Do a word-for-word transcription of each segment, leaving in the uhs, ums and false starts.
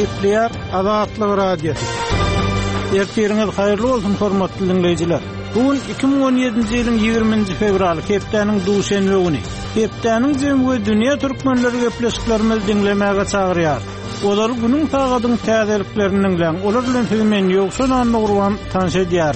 Kepler Azatlyk radiosu. Ertiriňiz haýyrly bolsun hormatly dinleýijiler. Bugün iki bin on ýedinji ýylyň ýigirminji fevraly Keplerniň duşenbe güni. Keplerniň jemgy dünýä türkmenleri gepleşiklerimiz dinlemäge çagyrýar. Olar günüň tagadyň täzeliklerini bilen, olar bilen filmen ýoksa anlagurwan tanış edýär.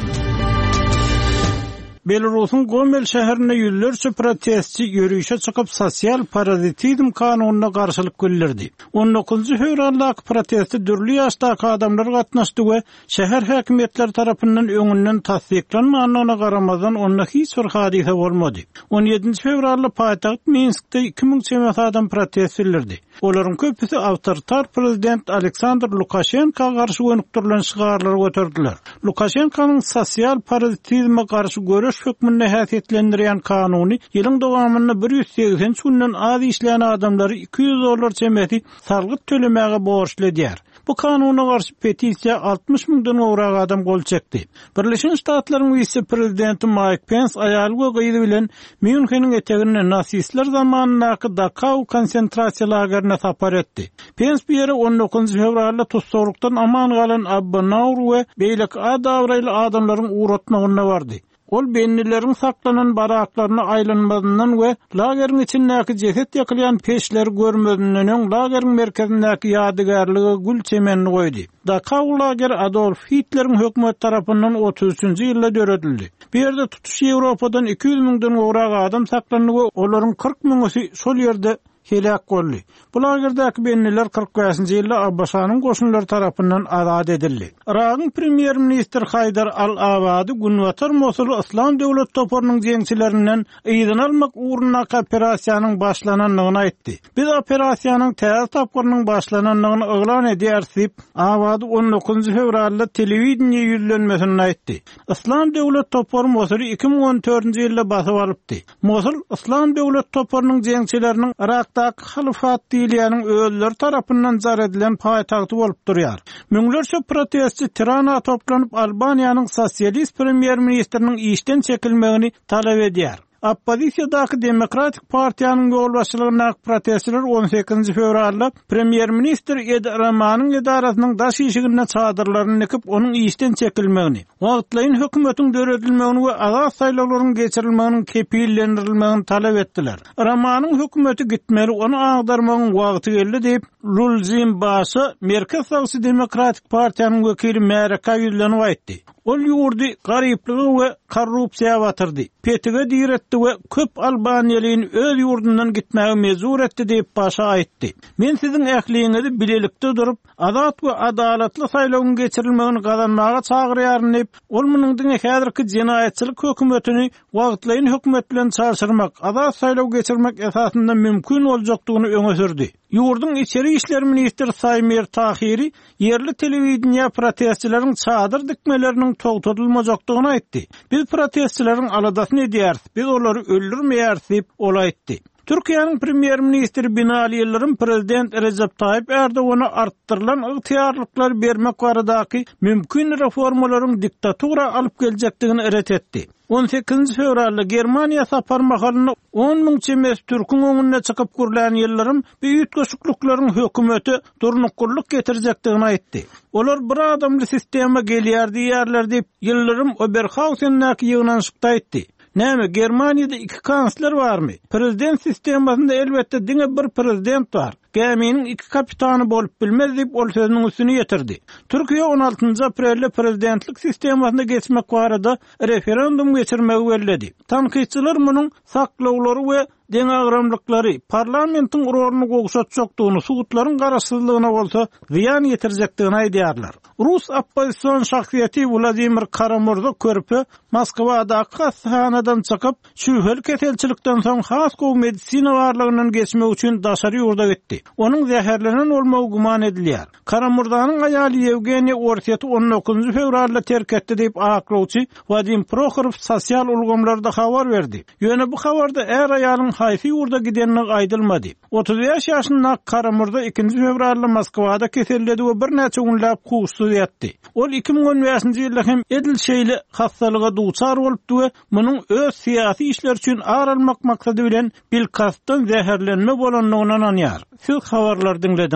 Belarus'un Gomel şäherine ýüzlerçe protestçi ýürüýüşe çykyp sosial parazitizm kanunyna garşylyk bildirdi. on dokuzunji fevraldaky protestde dürli ýaşdaky adamlar gatnaşdy we şäher häkimetleri tarapyndan öňünden tasdiklanmanyna garamazdan onda hiç bir hadise bolmady. on ýedinji fevralda paýtaxt Minskde iki ming çemet adam protest bildirdi. Olaryň köpüsi awtoritar prezident Aleksandr Lukashenko garşy gönükdirilen şigarlary göterdiler. Lukashenkonyň sosial parazitizme garşy görüş hükmünde häsiýetlendirýän kanuny ýylyň dowamynda bir ýüz seksençi günden az işleýän adamlary iki yüz dollar çemeti salgyk tölemäge borçly edýär. Bu kanuny garşy petisiýa altmış miňden gowrak adam gol çekdi. Birleşen Ştatlaryň vice-prezidenti Mike Pence aýaly gyýdy bilen Müncheniň etegine nasistler zamanynaky Dachau konsentrasiýa lagerine sapar etdi. Pence bir ýere on dokuzunji fevralda tutsaklıkdan aman galan Abbanawr we beýlek adawraýly adamlaryň uğratmagyna bardy. Ol bennilerin saklanan baraklaryna aýlanmadyndan we lageriň içindäki jeset ýakylýan peşleri görmedinden lageriň merkezindäki ýadygarlygy gül çemenini goýdy. Dachau lager Adolf Hitler'iň hökümet tarapyndan otuz üçinji ýylda döredildi. Bu ýerde tutuş Ýewropadan iki yüz miňden gowrak adam saklandy we olaryň kırk miňi şol ýerde helak boldy. Bu lagerdäki benniler kırk beşinji ýylda Abbaşanyň goşunlary tarapyndan azat edildi. Iragyň premier ministri Haydar al-Abadi Günwatar Mosul Islam döwlet toparynyň jeňçilerinden ýygyny almak uğruna operasiýanyň başlananlygyny aýtdy. Biz operasiýanyň täze tapgyrynyň başlananlygyny oglan edýärsip, Abadi on dokuzunji fevralda telewizioniýa ýüzlenmesini aýtdy. Islam döwlet topary Mosul iki ming on dördünji ýylda basyp alypdy. Mosul Islam döwlet toparynyň jeňçileriniň Irakdaky halifat diýilýäniň öýleri tarapyndan jar edilen paýtagty bolup durýar. Müňlerçe protestçi Tirana toplanyp Albaniýanyň sosialist premier ministriniň işden çekilmegini talap edýär. Oppozisiýadaky Demokratik partiýanyň ýolbaşçylygyna protestçiler on sekizinji fevralda premier ministr Ed Ramanyň edarasynyň daş işigine çadyrlaryny ekip onuň işden çekilmegini, wagtlaýyn hökümetiň döredilmegini we azat saýlawlaryň geçirilmegini kepillendirilmegini talap etdiler. Ramanyň hökümeti gitmeli, onu agdarmagyň wagty geldi diýip Lulzim başy Merkez Sowsy Demokratik partiýanyň wekili Mereka ýüzlenip aýtdy. Ol ýurdy garyplygy we korrupsiýa batyrdy. Petige diretdi we köp Albaniýalyň öz ýurdundan gitmäge mezur etdi diýip başa aýtdy. Men siziň ähliňizi bilelikde durup, azat we adalatly saýlawyň geçirilmegini gazanmaga çagyrýaryn diýip, ol munyň häzirki jenaýatçylyk hökümetini wagtlaýyn hökümet bilen çarşyrmak, azat saýlaw geçirmek esasynda mümkin boljakdygyny öňe sürdi. Ýurdun içeri işler ministri Saymir Tahiri yerli telewizioniýa protestçileriň çadyr dikmeleriniň togtadylmajakdygyny aýtdy. Biz protestçileriň aladasyny edýäris, biz olary öldürmeýäris diýip ol aýtdy. Türkiýanyň premier ministri Binali Yıldırım prezident Recep Tayyip Erdoğan'a artdyrylan ygtyýarlyklar bermek baradaky mümkin reformalaryň diktatura alyp geljekdigini eret etdi. on sekizinji fevralda Germaniýa sapar mahalyny on miň çemes türküň öňüne çykyp gürlän Yıldırım büýük göçüklüklaryň hökümeti durnukullyk getirjekdigini aýtdy. Olar bir adamly sistema gelýär diýerler diýip Yıldırım Oberhausen'däki ýygnanşykda aýtdy. Näme Germaniýada iki kansler barmy? Prezident sistemasynda elbetde diňe bir prezident bar. Geminiň iki kapitany bolup bilmez diýip ol sözüniň üstüne ýetirdi. Türkiýe on altynji aprelde prezidentlik sistemasyna geçmek barada referendum geçirmegi belledi. Tanqidçiler munyň saklawlary we deňagramlyklary parlamentiň rolyny gogşatjakdygyny, sugutlaryň garaşsyzlygyna bolsa ziýan ýetirjekdigini aýdýarlar. Rus opposision şahsiýeti Vladimir Karamurza körpü Moskwadaky hastahanadan çykyp şühel keselçilikden soň has gowy medisina barlygynyň geçmek üçin daşary ýurda gitdi. Onuň zäherlenen bolmagy guman edilýär. Karamurdanyň aýaly Yevgeniya Orsetov on dokuzunji fevralda terk etdi diýip aklawçy Vadim Prokhorov sosial ulgamlarda habar berdi. Ýöne bu habarda er aýalyň haýsy ýurda gidenini aýdylmady. otuz beş ýaşynda Karamurda ikinji fevralda Moskwada keselledi we bir näçe günläp huşsuz ýatdy. Ol iki ming on beşinji ýylda hem edil şeýle hastalyga duçar bolupdy we munyň öz syýasy işler üçin ağır almak maksady bilen bilkasdan zäherlenme bolanlygyny anýar. Siz habarlar dinlediniz.